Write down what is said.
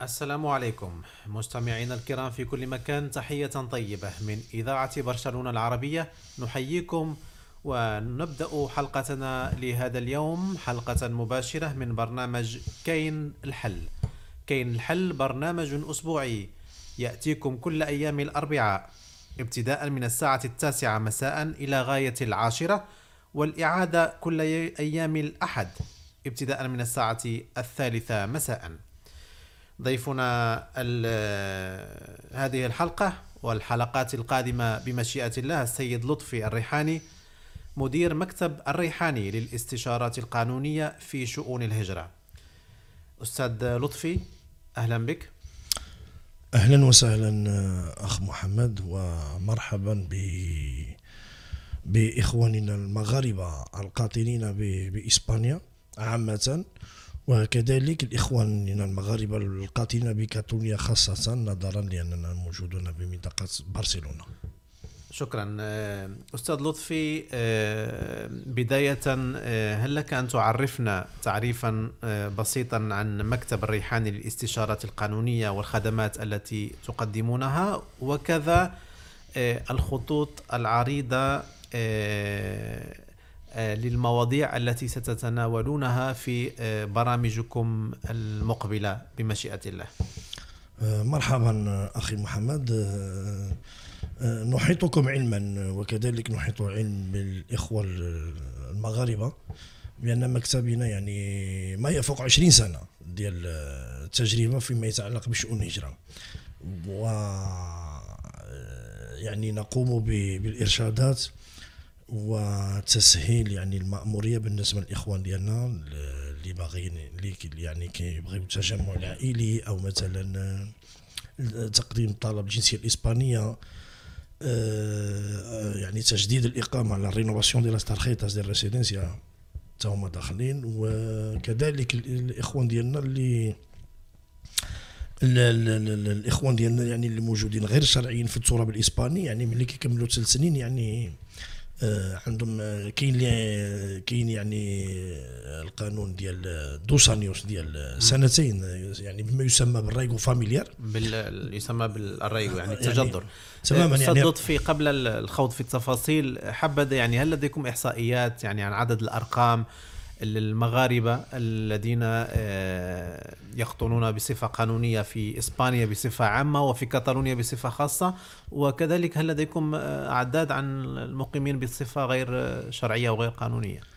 السلام عليكم مستمعينا الكرام في كل مكان، تحية طيبة من إذاعة برشلونة العربية. نحييكم ونبدأ حلقتنا لهذا اليوم، حلقة مباشرة من برنامج كاين الحل. كاين الحل برنامج أسبوعي يأتيكم كل أيام الأربعاء ابتداء من الساعة 9 مساء إلى غاية 10، والإعادة كل أيام الأحد ابتداء من الساعة 3 مساء. ضيفنا هذه الحلقة والحلقات القادمة بمشيئة الله السيد لطفي الريحاني، مدير مكتب الريحاني للاستشارات القانونية في شؤون الهجرة. أستاذ لطفي، أهلا بك. أهلا وسهلا أخ محمد، ومرحبا بإخواننا المغاربة القاطنين بإسبانيا عامة، وكذلك الإخوان المغاربة القاطنين بكاتالونيا خاصة، نظرا لأننا موجودون بمنطقة برشلونة. شكرا أستاذ لطفي. بداية هل لك أن تعرفنا تعريفا بسيطا عن مكتب الريحاني للاستشارات القانونية والخدمات التي تقدمونها، وكذا الخطوط العريضة للمواضيع التي ستتناولونها في برامجكم المقبلة بمشيئة الله؟ مرحبا أخي محمد. نحيطكم علما وكذلك نحيط علم بالإخوة المغاربة بأن مكتبنا يعني ما يفوق 20 سنة ديال التجربة فيما يتعلق بشؤون الهجرة، و يعني نقوم بالإرشادات وتسهيل يعني المأمورية بالنسبة للإخوان ديالنا اللي باغيين يعني كيبغيو التجمع العائلي، أو مثلا تقديم طلب الجنسية الإسبانية، يعني تجديد الإقامة على الرينوفاسيون ديال لاس تارخيتاس ديال ريسيدنسيا تا هما داخلين. وكذلك الإخوان ديالنا الإخوان ديالنا يعني اللي موجودين غير شرعيين في التراب الإسباني، يعني ملي كيكملوا 3 سنين يعني عندهم كاين يعني القانون ديال دوس انيوس ديال سنتين، يعني بما يسمى بالرايغو فاميليار، يسمى بالرايغو يعني التجذر. تماما. يعني لطفي، قبل الخوض في التفاصيل حبذا يعني هل لديكم إحصائيات يعني عن عدد الأرقام المغاربة الذين يقطنون بصفة قانونية في إسبانيا بصفة عامة وفي كاتالونيا بصفة خاصة، وكذلك هل لديكم أعداد عن المقيمين بصفة غير شرعية وغير قانونية؟